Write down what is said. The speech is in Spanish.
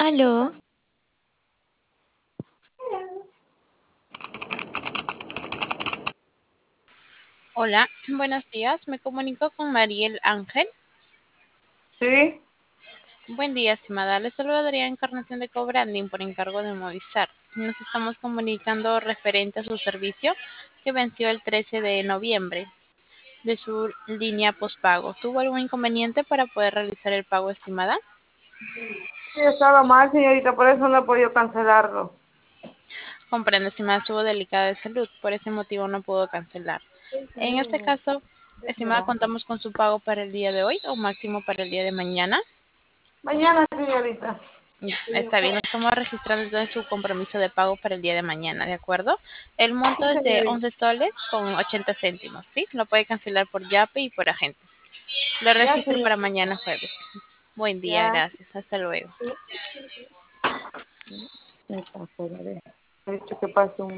Aló, Hola, buenos días. Me comunico con Mariel Ángel. Sí, Buen día, estimada. Le saludaría Encarnación de Cobranding por encargo de Movistar. Nos estamos comunicando referente a su servicio que venció el 13 de noviembre de su línea postpago. ¿Tuvo algún inconveniente para poder realizar el pago, estimada? sí, estaba mal, señorita, por eso no he podido cancelarlo. Comprende, estimada, estuvo delicada de salud, por ese motivo no pudo cancelar. En este caso, estimada, contamos con su pago para el día de hoy o máximo para el día de mañana. Mañana, señorita. Ya, está bien, estamos registrando entonces su compromiso de pago para el día de mañana, ¿de acuerdo? El Sí, monto es de señorita. 11 soles con 80 céntimos, ¿sí? Lo puede cancelar por Yape y por agente. Lo Ya, registro para señorita. mañana jueves. Buen día, Ya. gracias. Hasta luego. Sí. Me pasó, a ver. He dicho que pase un